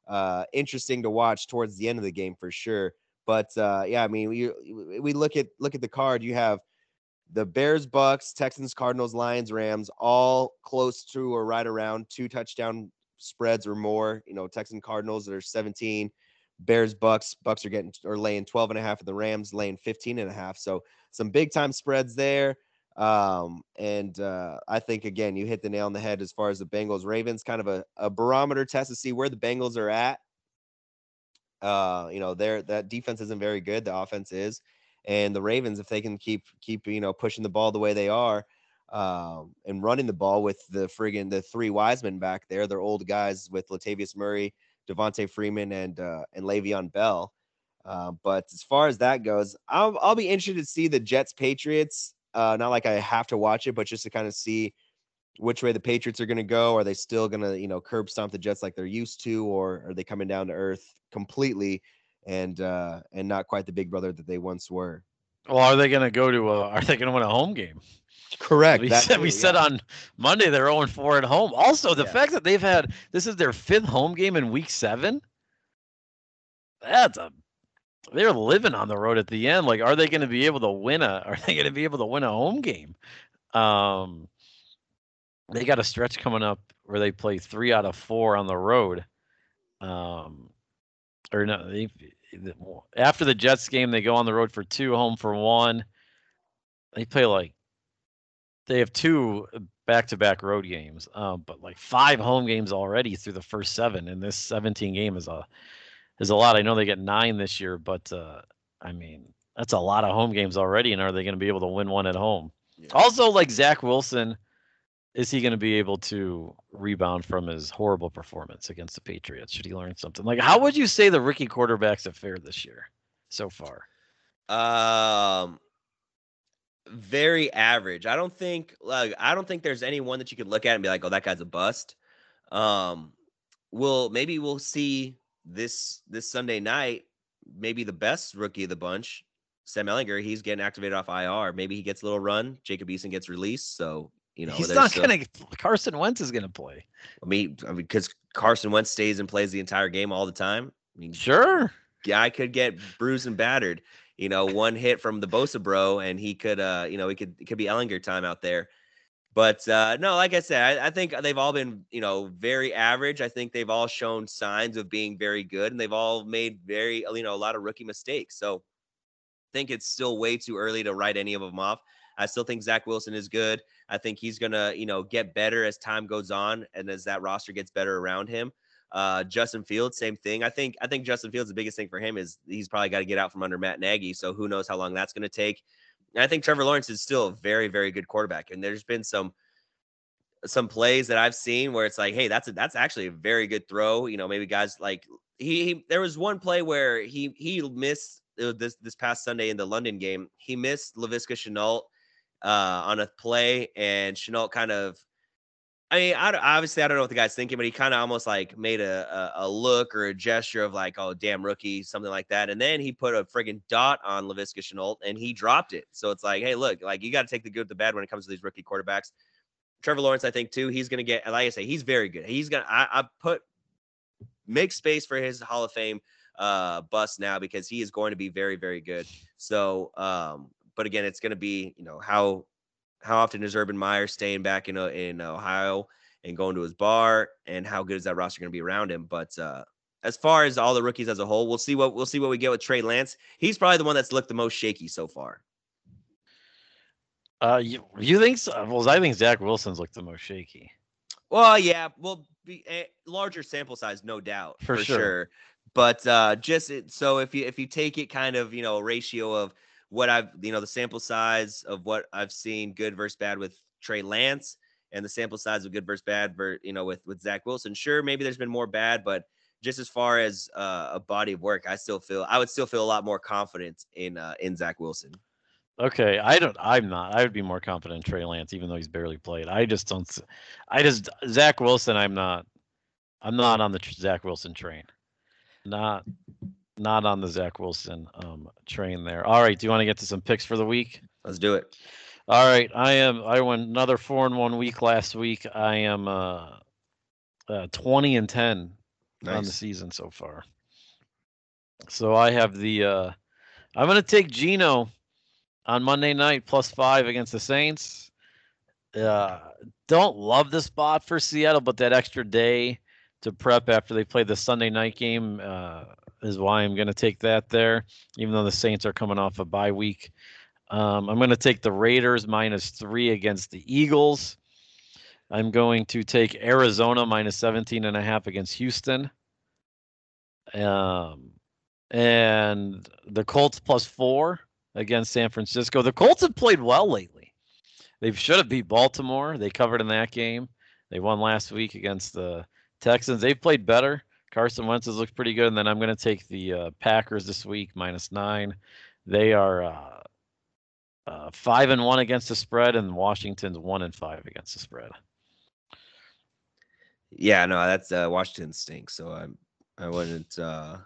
interesting to watch towards the end of the game for sure. But yeah, I mean, we look at the card. You have the Bears, Bucks, Texans, Cardinals, Lions, Rams, all close to or right around 2 touchdown spreads or more. You know, Texans, Cardinals are 17. Bears, Bucks are laying 12.5, and the Rams laying 15.5. So some big time spreads there. And I think again, you hit the nail on the head as far as the Bengals Ravens, kind of a barometer test to see where the Bengals are at. You know, that defense isn't very good. The offense is, and the Ravens, if they can keep you know, pushing the ball the way they are, and running the ball with the 3 Wisemen back there, they're old guys with Latavius Murray, Devontae Freeman, and Le'Veon Bell. But as far as that goes, I'll be interested to see the Jets Patriots. Not like I have to watch it, but just to kind of see which way the Patriots are going to go. Are they still going to, you know, curb stomp the Jets like they're used to, or are they coming down to earth completely and not quite the big brother that they once were? Well, are they going to go to are they going to win a home game? Correct. We said on Monday they're 0-4 at home. Also, the fact that this is their 5th home game in week 7. They're living on the road at the end. Like, are they going to be able to win a home game? They got a stretch coming up where they play 3 out of 4 on the road. Or no, after the Jets game, they go on the road for 2, home for 1. They have 2 back-to-back road games, but like 5 home games already through the first 7, and this 17 game is a lot. I know they get 9 this year, but I mean, that's a lot of home games already, and are they going to be able to win one at home? Yeah. Also, like Zach Wilson, is he going to be able to rebound from his horrible performance against the Patriots? Should he learn something? Like, how would you say the rookie quarterbacks have fared this year so far? Very average. I don't think there's anyone that you could look at and be like, oh, that guy's a bust. Maybe we'll see this Sunday night, maybe the best rookie of the bunch, Sam Ehlinger. He's getting activated off IR. Maybe he gets a little run. Jacob Eason gets released. So, you know, he's not going to. Carson Wentz is going to play. I mean, because Carson Wentz stays and plays the entire game all the time. I mean, sure, guy could get bruised and battered. You know, one hit from the Bosa bro, and he could, you know, it could be Ehlinger time out there. But no, like I said, I think they've all been, you know, very average. I think they've all shown signs of being very good, and they've all made a lot of rookie mistakes. So I think it's still way too early to write any of them off. I still think Zach Wilson is good. I think he's going to, you know, get better as time goes on and as that roster gets better around him. Justin Fields, same thing. I think Justin Fields, the biggest thing for him is he's probably got to get out from under Matt Nagy. So who knows how long that's going to take. And I think Trevor Lawrence is still a very, very good quarterback. And there's been some plays that I've seen where it's like, hey, that's actually a very good throw. You know, maybe guys like there was one play where he missed this past Sunday in the London game. He missed Laviska Shenault on a play, and Shenault kind of, I mean, obviously I don't know what the guy's thinking, but he kind of almost like made a look or a gesture of like, oh, damn rookie, something like that. And then he put a friggin' dot on Laviska Shenault and he dropped it. So it's like, hey, look, like you got to take the good with the bad when it comes to these rookie quarterbacks. Trevor Lawrence, I think too, he's going to get, like I say, he's very good. He's going to, make space for his Hall of Fame bust now because he is going to be very, very good. So, but again, it's going to be, you know, how often is Urban Meyer staying back in Ohio and going to his bar, and how good is that roster going to be around him? But as far as all the rookies as a whole, we'll see what we get with Trey Lance. He's probably the one that's looked the most shaky so far. You think so? Well, I think Zach Wilson's looked the most shaky. Well, yeah, be a larger sample size, no doubt, for sure. But so if you take it kind of, you know, ratio of what I've, you know, the sample size of what I've seen good versus bad with Trey Lance, and the sample size of good versus bad, you know, with Zach Wilson. Sure, maybe there's been more bad, but just as far as a body of work, I would still feel a lot more confident in Zach Wilson. Okay, I'm not. I would be more confident in Trey Lance, even though he's barely played. Zach Wilson, I'm not on the Zach Wilson train. Not on the Zach Wilson train there. All right, do you want to get to some picks for the week? Let's do it. All right, I went another 4-1 week last week. I am 20-10 on the Nice. season so far. So I have the I'm going to take Geno on Monday night +5 against the Saints. Don't love the spot for Seattle, but that extra day to prep after they play the Sunday night game is why I'm going to take that there, even though the Saints are coming off a bye week. I'm going to take the Raiders -3 against the Eagles. I'm going to take Arizona -17.5 against Houston. And the Colts +4 against San Francisco. The Colts have played well lately. They should have beat Baltimore. They covered in that game. They won last week against the Texans. They've played better. Carson Wentz has looked pretty good. And then I'm going to take the Packers this week -9. They are 5-1 against the spread, and Washington's 1-5 against the spread. Yeah, no, that's Washington stinks. So I wouldn't.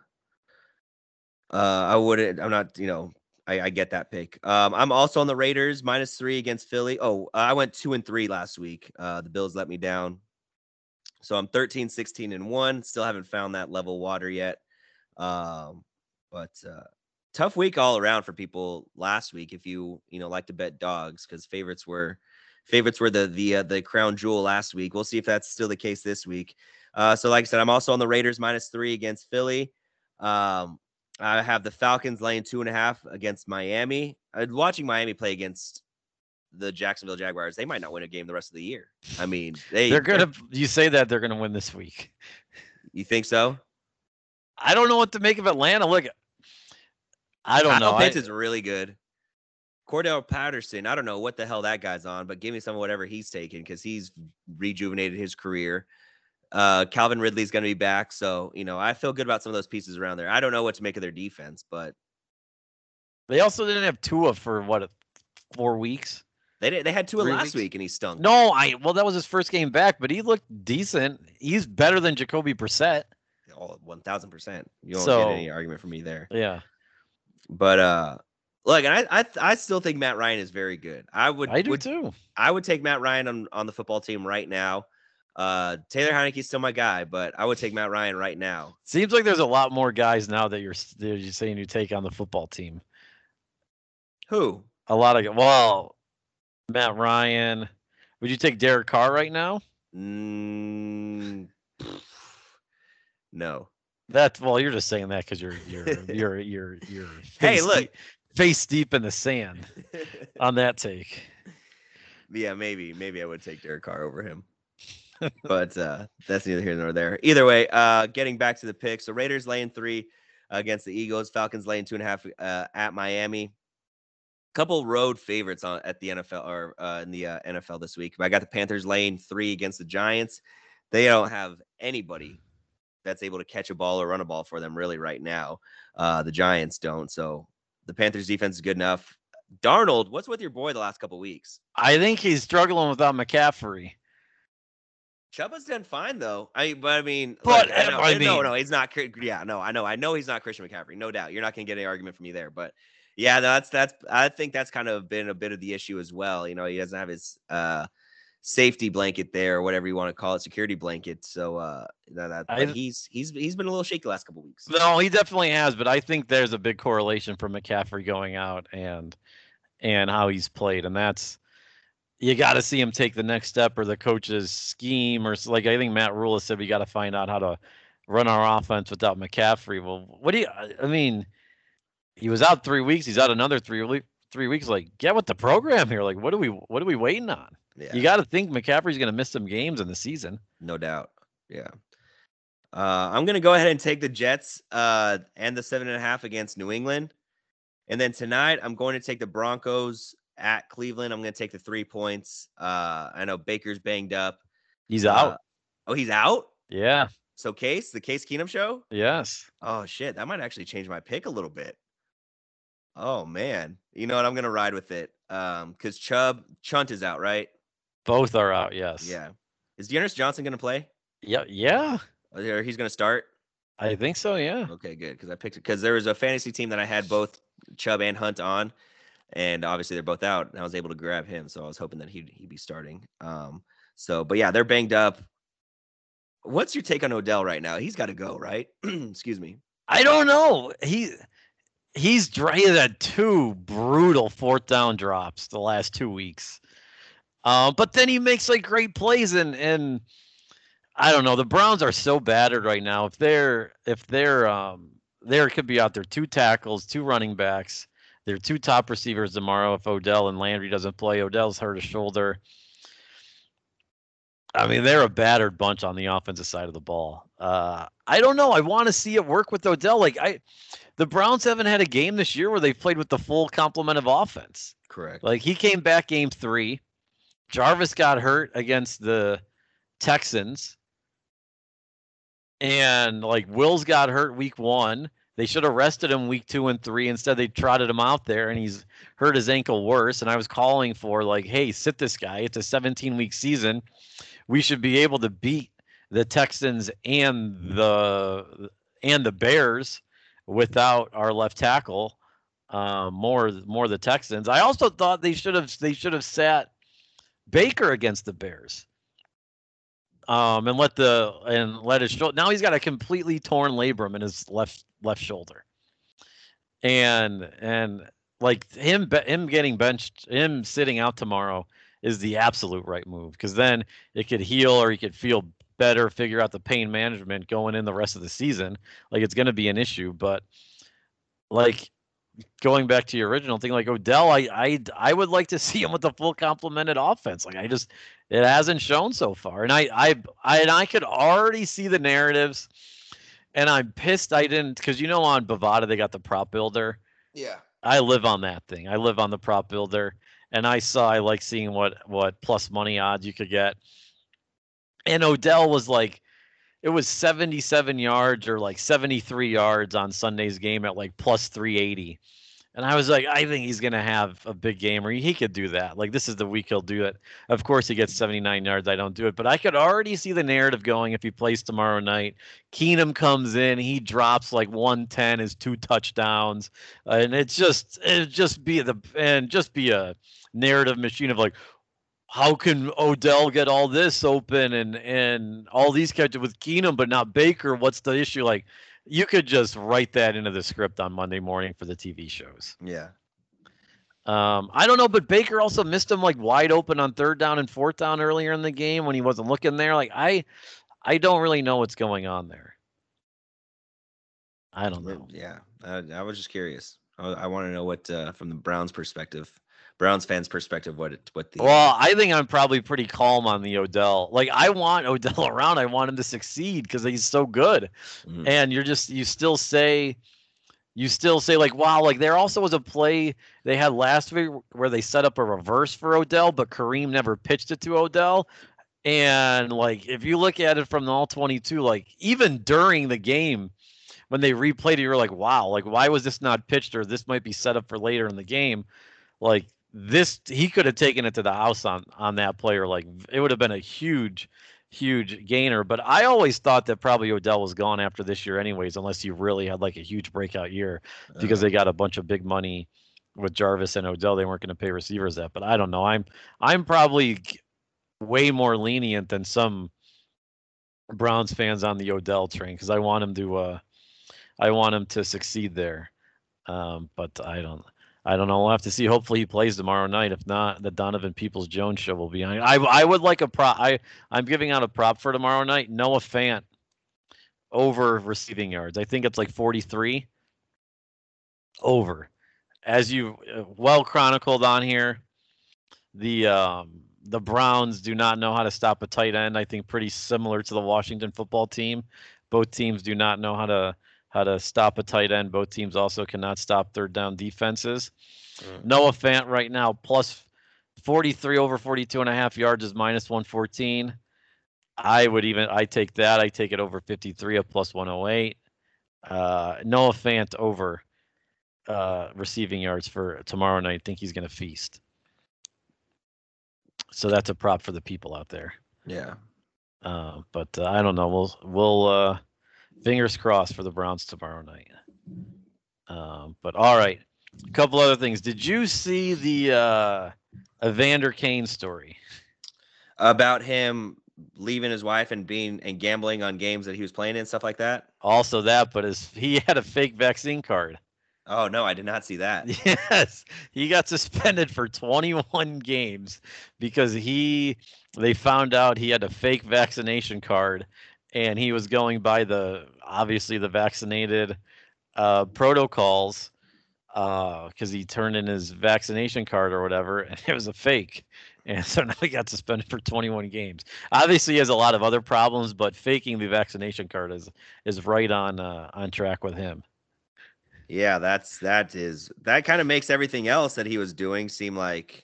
I'm not. I get that pick. I'm also on the Raiders -3 against Philly. Oh, I went 2-3 last week. The Bills let me down. So I'm 13-16-1. Still haven't found that level water yet. But tough week all around for people last week. If you like to bet dogs, because favorites were the crown jewel last week. We'll see if that's still the case this week. So like I said, I'm also on the Raiders -3 against Philly. I have the Falcons laying 2.5 against Miami. Watching Miami play against the Jacksonville Jaguars, they might not win a game the rest of the year. I mean, they're gonna. You say that they're gonna win this week. You think so? I don't know what to make of Atlanta. Look, I don't know. Kyle Pitts is really good. Cordell Patterson, I don't know what the hell that guy's on, but give me some of whatever he's taking because he's rejuvenated his career. Calvin Ridley's going to be back. So, I feel good about some of those pieces around there. I don't know what to make of their defense, but they also didn't have Tua for 4 weeks. They had Tua last week and he stunk. No, well, that was his first game back, but he looked decent. He's better than Jacoby Brissett. Oh, 1,000%. You won't get any argument from me there. Yeah. But look, and I still think Matt Ryan is very good. I do too. I would take Matt Ryan on the football team right now. Taylor Heineke's still my guy, but I would take Matt Ryan right now. Seems like there's a lot more guys now that you're saying you take on the football team. Who? A lot of Matt Ryan. Would you take Derek Carr right now? No. You're just saying that because you're hey, look, face deep in the sand on that take. Yeah, maybe I would take Derek Carr over him. But that's neither here nor there. Either way, getting back to the pick. So Raiders laying 3 against the Eagles. Falcons laying 2.5 at Miami. Couple road favorites at the NFL or in the NFL this week. I got the Panthers laying 3 against the Giants. They don't have anybody that's able to catch a ball or run a ball for them really right now. The Giants don't. So the Panthers defense is good enough. Darnold, what's with your boy the last couple of weeks? I think he's struggling without McCaffrey. Chuba's done fine though. No, he's not. Yeah, no, I know he's not Christian McCaffrey, no doubt. You're not gonna get any argument from me there, but yeah, that's. I think that's kind of been a bit of the issue as well. He doesn't have his safety blanket there, or whatever you want to call it, security blanket. So he's been a little shaky the last couple of weeks. No, he definitely has, but I think there's a big correlation from McCaffrey going out and how he's played, and that's. You got to see him take the next step, or the coach's scheme, or I think Matt Rule said we got to find out how to run our offense without McCaffrey. Well, he was out 3 weeks. He's out another 3 weeks. Get with the program here. What are we waiting on? Yeah. You got to think McCaffrey's going to miss some games in the season. No doubt. Yeah. I'm going to go ahead and take the Jets and the 7.5 against New England. And then tonight I'm going to take the Broncos at Cleveland. I'm going to take the 3 points. I know Baker's banged up. He's out. He's out? Yeah. So the Case Keenum show? Yes. Oh, shit. That might actually change my pick a little bit. Oh, man. You know what? I'm going to ride with it. Because Chunt is out, right? Both are out, yes. Yeah. Is Dearness Johnson going to play? Yeah. Or he's going to start? I think so, yeah. Okay, good. Because I picked it. Because there was a fantasy team that I had both Chubb and Hunt on. And obviously they're both out, and I was able to grab him. So I was hoping that he'd be starting. But yeah, they're banged up. What's your take on Odell right now? He's got to go, right? Excuse me. I don't know. He's had 2 brutal 4th down drops the last 2 weeks. But then he makes like great plays and I don't know. The Browns are so battered right now. If there could be out there 2 tackles, 2 running backs, their 2 top receivers tomorrow. If Odell and Landry doesn't play, Odell's hurt his shoulder. I mean, they're a battered bunch on the offensive side of the ball. I don't know. I want to see it work with Odell. The Browns haven't had a game this year where they've played with the full complement of offense. Correct. Like he came back game 3. Jarvis got hurt against the Texans. And like Wills got hurt week 1. They should have rested him week 2 and 3. Instead, they trotted him out there and he's hurt his ankle worse. And I was calling for like, hey, sit this guy. It's a 17-week season. We should be able to beat the Texans and the Bears without our left tackle. More the Texans. I also thought they should have sat Baker against the Bears. And let his shoulder. Now he's got a completely torn labrum in his left shoulder. And like him getting benched, him sitting out tomorrow is the absolute right move, because then it could heal or he could feel better, figure out the pain management going in the rest of the season. Like it's going to be an issue, but like going back to your original thing, like Odell, I would like to see him with the full complemented offense. Like it hasn't shown so far, and I could already see the narratives, and I'm pissed I didn't, because on Bovada they got the prop builder. Yeah, I live on that thing. I live on the prop builder. And I like seeing what plus money odds you could get. And Odell was like, it was 77 yards or like 73 yards on Sunday's game at like plus 380. And I was like, I think he's going to have a big game, or he could do that. Like, this is the week he'll do it. Of course, he gets 79 yards. I don't do it. But I could already see the narrative going if he plays tomorrow night. Keenum comes in. He drops like 110, his 2 touchdowns. And it'd just be a narrative machine of like, how can Odell get all this open and all these catches with Keenum, but not Baker? What's the issue? Like, you could just write that into the script on Monday morning for the TV shows. Yeah. I don't know, but Baker also missed him like wide open on 3rd down and 4th down earlier in the game when he wasn't looking there. Like I don't really know what's going on there. I don't know. Yeah. I was just curious. I want to know what, from the Browns fans' perspective, Well, I think I'm probably pretty calm on the Odell. Like, I want Odell around. I want him to succeed because he's so good. Mm-hmm. And you still say like, wow, like there also was a play they had last week where they set up a reverse for Odell, but Kareem never pitched it to Odell. And like, if you look at it from the all 22, like even during the game, when they replayed it, you're like, wow, like why was this not pitched, or this might be set up for later in the game? Like, this, he could have taken it to the house on that player. Like, it would have been a huge gainer. But I always thought that probably Odell was gone after this year anyways, unless you really had like a huge breakout year, because they got a bunch of big money with Jarvis and Odell. They weren't going to pay receivers that. But I don't know. I'm probably way more lenient than some Browns fans on the Odell train, because I want him to succeed there. But I don't know. We'll have to see. Hopefully he plays tomorrow night. If not, the Donovan Peoples-Jones show will be on. I would like a prop. I'm giving out a prop for tomorrow night. Noah Fant over receiving yards. I think it's like 43 over. As you well chronicled on here, the Browns do not know how to stop a tight end. I think pretty similar to the Washington football team. Both teams do not know how to stop a tight end. Both teams also cannot stop 3rd down defenses. Noah Fant right now plus 43 over 42.5 yards is minus 114. I take that. I take it over 53 at plus 108. Noah Fant over receiving yards for tomorrow night. I think he's going to feast. So that's a prop for the people out there. Yeah. But I don't know. We'll fingers crossed for the Browns tomorrow night. But all right, a couple other things. Did you see the Evander Kane story about him leaving his wife and gambling on games that he was playing in, stuff like that? Also that, but he had a fake vaccine card. Oh no, I did not see that. Yes, he got suspended for 21 games because they found out he had a fake vaccination card, and he was going by obviously the vaccinated protocols because he turned in his vaccination card or whatever, and it was a fake. And so now he got suspended for 21 games. Obviously, he has a lot of other problems, but faking the vaccination card is right on track with him. Yeah, that kind of makes everything else that he was doing seem like,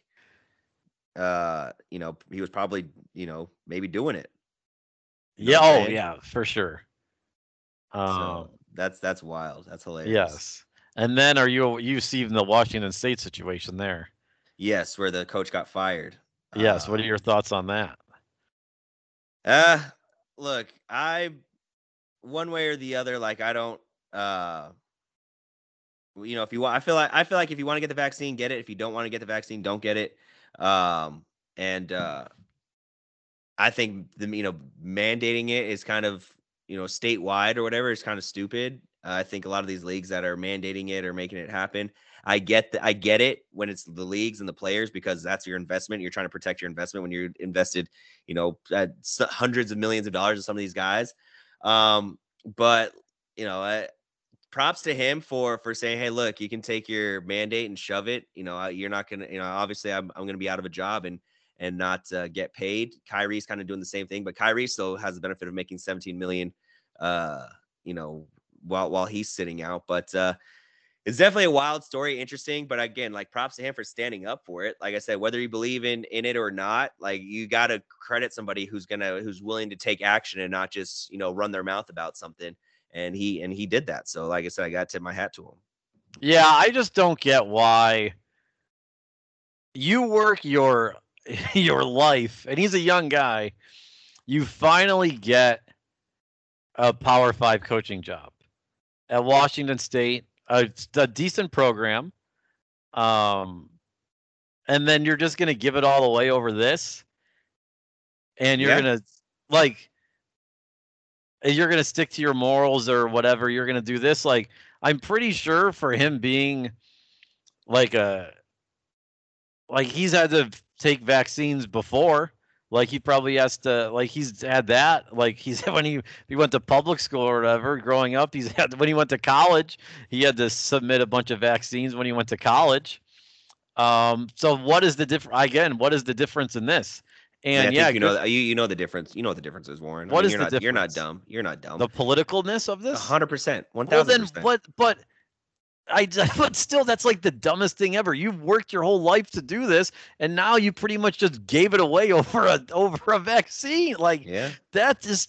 he was probably, maybe doing it. Yeah. Oh, yeah, for sure. So that's wild. That's hilarious. Yes. And then you see the Washington State situation there? Yes, where the coach got fired. Yes. What are your thoughts on that? Look, one way or the other, like I don't, if you want, I feel like if you want to get the vaccine, get it. If you don't want to get the vaccine, don't get it. And I think mandating it is kind of, statewide or whatever is kind of stupid. I think a lot of these leagues that are mandating it or making it happen, I get it when it's the leagues and the players, because that's your investment. You're trying to protect your investment when you're invested, hundreds of millions of dollars in some of these guys. But props to him for saying, hey, look, you can take your mandate and shove it. You're not going to, obviously I'm going to be out of a job and not get paid. Kyrie's kind of doing the same thing, but Kyrie still has the benefit of making 17 million, while he's sitting out. But it's definitely a wild story, interesting. But again, like props to him for standing up for it. Like I said, whether you believe in it or not, like you got to credit somebody who's willing to take action and not just, run their mouth about something. And he did that. So like I said, I got to tip my hat to him. Yeah, I just don't get why you work your life, and he's a young guy. You finally get a Power 5 coaching job at Washington State, a decent program, and then you're just going to give it all away over this, and you're going to you're going to stick to your morals or whatever. You're going to do this. Like, I'm pretty sure for him being he's had to take vaccines before. Like he probably has to, he's had that. Like when he went to public school or whatever growing up, when he went to college, he had to submit a bunch of vaccines when he went to college. So what is the difference? Again, what is the difference in this? And I think you know the difference. You know what the difference is, Warren. What is the difference? You're not dumb. You're not dumb. The politicalness of this? 100%. 1000%. Well, then what? But still, that's like the dumbest thing ever. You've worked your whole life to do this, and now you pretty much just gave it away over a vaccine. Like, yeah. It just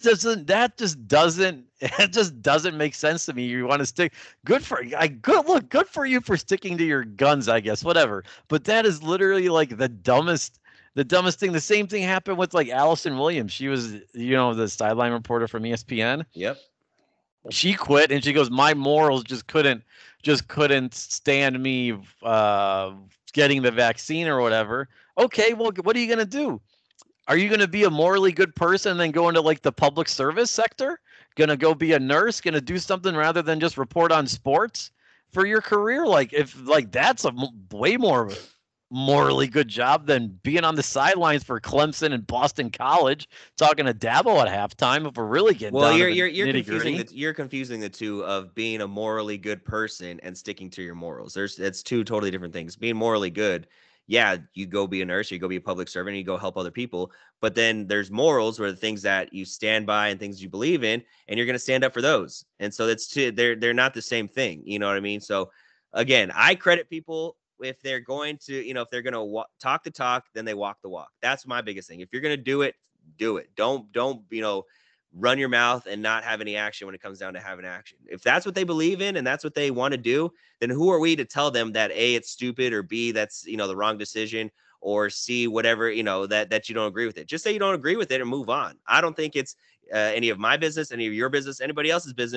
doesn't make sense to me. You want to stick. Good for you for sticking to your guns, I guess. Whatever. But that is literally like the dumbest thing. The same thing happened with like Allison Williams. She was, the sideline reporter from ESPN. Yep. She quit, and she goes, my morals just couldn't stand me getting the vaccine or whatever. Okay, well, what are you going to do? Are you going to be a morally good person and then go into like the public service sector? Going to go be a nurse? Going to do something rather than just report on sports for your career? Like that's a way more morally good job than being on the sidelines for Clemson and Boston College talking to Dabo at halftime. If we're really getting you're confusing the two of being a morally good person and sticking to your morals. It's two totally different things. Being morally good, yeah, you go be a nurse, you go be a public servant, you go help other people. But then there's morals, where the things that you stand by and things you believe in, and you're going to stand up for those. And so they're not the same thing. You know what I mean? So again, I credit people. If they're going to, if they're going to talk the talk, then they walk the walk. That's my biggest thing. If you're going to do it, do it. Don't, run your mouth and not have any action when it comes down to having action. If that's what they believe in and that's what they want to do, then who are we to tell them that A, it's stupid, or B, that's, the wrong decision, or C, whatever, that you don't agree with it. Just say you don't agree with it and move on. I don't think it's any of my business, any of your business, anybody else's business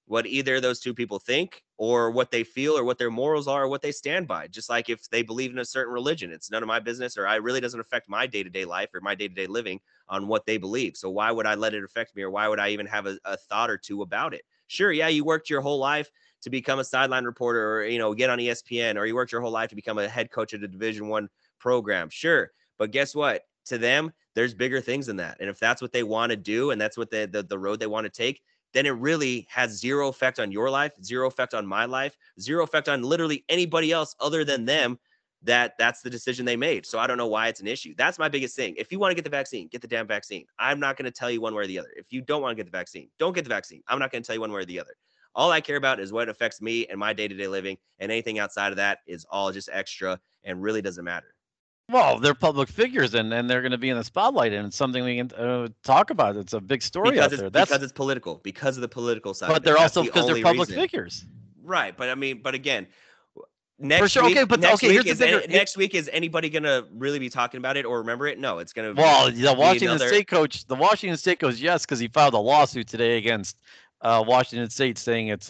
what either of those two people think or what they feel or what their morals are or what they stand by. Just like if they believe in a certain religion, it's none of my business, or it really doesn't affect my day-to-day life or my day-to-day living on what they believe. So why would I let it affect me, or why would I even have a thought or two about it? Sure, yeah, you worked your whole life to become a sideline reporter, or, you know, get on ESPN, or you worked your whole life to become a head coach at a Division I program. Sure. But guess what? To them, there's bigger things than that. And if that's what they want to do, and that's what the road they want to take, then it really has zero effect on your life, zero effect on my life, zero effect on literally anybody else other than them. That's the decision they made. So I don't know why it's an issue. That's my biggest thing. If you want to get the vaccine, get the damn vaccine. I'm not going to tell you one way or the other. If you don't want to get the vaccine, don't get the vaccine. I'm not going to tell you one way or the other. All I care about is what affects me and my day-to-day living, and anything outside of that is all just extra and really doesn't matter. Well, they're public figures, and they're going to be in the spotlight, and it's something we can talk about. It's a big story out there. Because it's political, because of the political side. But they're also because they're public figures, right? But I mean, but again, next week is anybody going to really be talking about it or remember it? No, it's going to. Well, the Washington State coach yes, because he filed a lawsuit today against Washington State, saying it's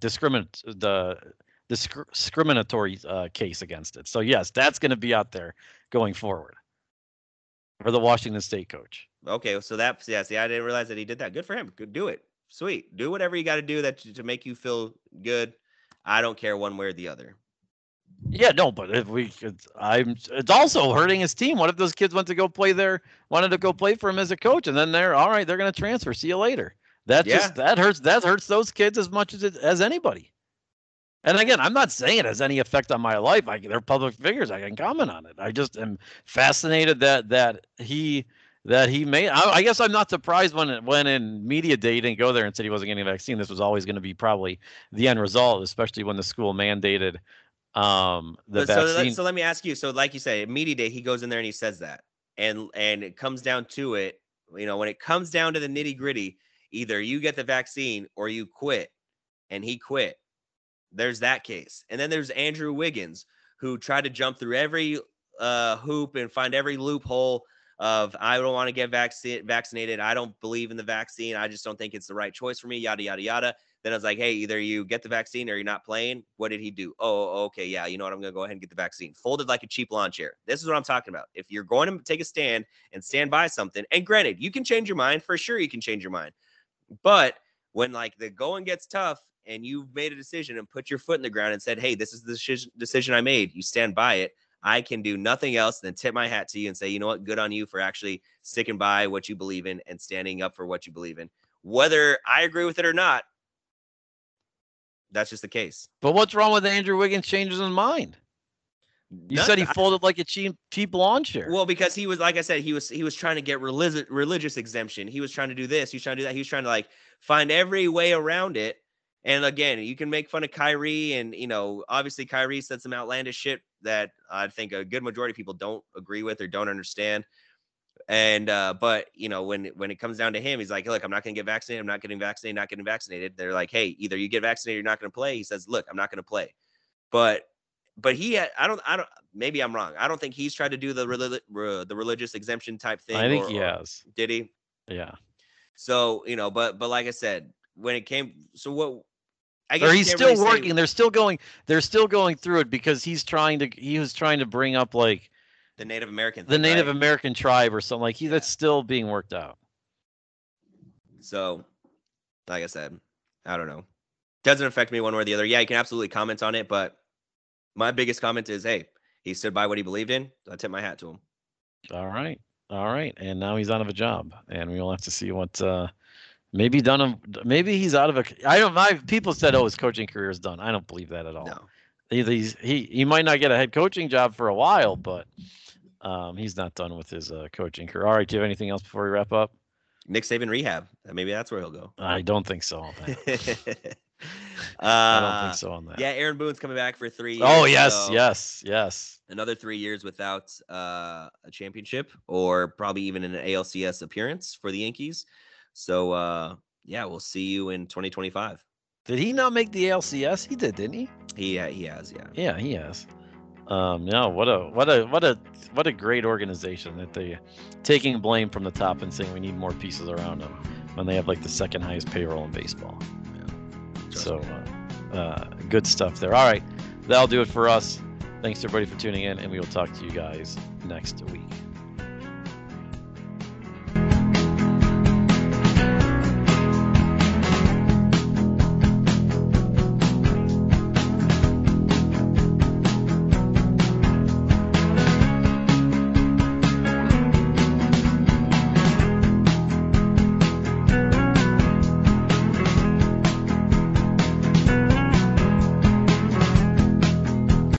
discriminatory case against it. So yes, that's going to be out there going forward for the Washington State coach. Okay, so I didn't realize that he did that. Good for him. Good, do it. Sweet. Do whatever you got to do to make you feel good. I don't care one way or the other. Yeah, no, but it's also hurting his team. What if those kids wanted to go play for him as a coach, and then they're going to transfer. See you later. That hurts those kids as much as anybody. And again, I'm not saying it has any effect on my life. They're public figures. I can comment on it. I just am fascinated that he made. I guess I'm not surprised when in media day he didn't go there and said he wasn't getting a vaccine. This was always going to be probably the end result, especially when the school mandated the vaccine. So let me ask you. So like you say, media day, he goes in there and he says that, and it comes down to it. You know, when it comes down to the nitty gritty, either you get the vaccine or you quit, and he quit. There's that case. And then there's Andrew Wiggins, who tried to jump through every hoop and find every loophole of, I don't want to get vaccinated. I don't believe in the vaccine. I just don't think it's the right choice for me, yada, yada, yada. Then I was like, hey, either you get the vaccine or you're not playing. What did he do? Oh, okay. Yeah. You know what? I'm going to go ahead and get the vaccine. Folded like a cheap lawn chair. This is what I'm talking about. If you're going to take a stand and stand by something, and granted, you can change your mind. For sure, you can change your mind. But when like the going gets tough, and you've made a decision and put your foot in the ground and said, hey, this is the decision I made. You stand by it. I can do nothing else than tip my hat to you and say, you know what? Good on you for actually sticking by what you believe in and standing up for what you believe in. Whether I agree with it or not, that's just the case. But what's wrong with Andrew Wiggins changing his mind? You said he folded like a cheap lawn chair. Well, because he was, like I said, he was trying to get religious exemption. He was trying to do this. He was trying to do that. He was trying to like find every way around it. And again, you can make fun of Kyrie, and, you know, obviously Kyrie said some outlandish shit that I think a good majority of people don't agree with or don't understand. And, but, you know, when it comes down to him, he's like, look, I'm not going to get vaccinated. I'm not getting vaccinated. They're like, hey, either you get vaccinated, or you're not going to play. He says, look, I'm not going to play. But he had, I don't, maybe I'm wrong. I don't think he's tried to do the religious exemption type thing. I think he has. Did he? Yeah. So, you know, but like I said, when it came, so what, I guess he's still working. They're still going through it because he was trying to bring up like the Native American American tribe or something like that's still being worked out. So, like I said, I don't know. Doesn't affect me one way or the other. Yeah, you can absolutely comment on it, but my biggest comment is, hey, he stood by what he believed in. So I tip my hat to him. All right. And now he's out of a job, and we'll have to see what maybe he's out of a. People said, oh, his coaching career is done. I don't believe that at all. No. He might not get a head coaching job for a while, but he's not done with his coaching career. All right, do you have anything else before we wrap up? Nick Saban rehab. Maybe that's where he'll go. I don't think so. I don't think so on that. Yeah, Aaron Boone's coming back for 3 years. Oh, yes. Another 3 years without a championship, or probably even an ALCS appearance for the Yankees. So, yeah, we'll see you in 2025. Did he not make the ALCS? He did, didn't he? He has, yeah. Yeah, he has. No, what a great organization that they taking blame from the top and saying we need more pieces around them when they have like the second highest payroll in baseball. So good stuff there. All right, that'll do it for us. Thanks everybody for tuning in, and we will talk to you guys next week.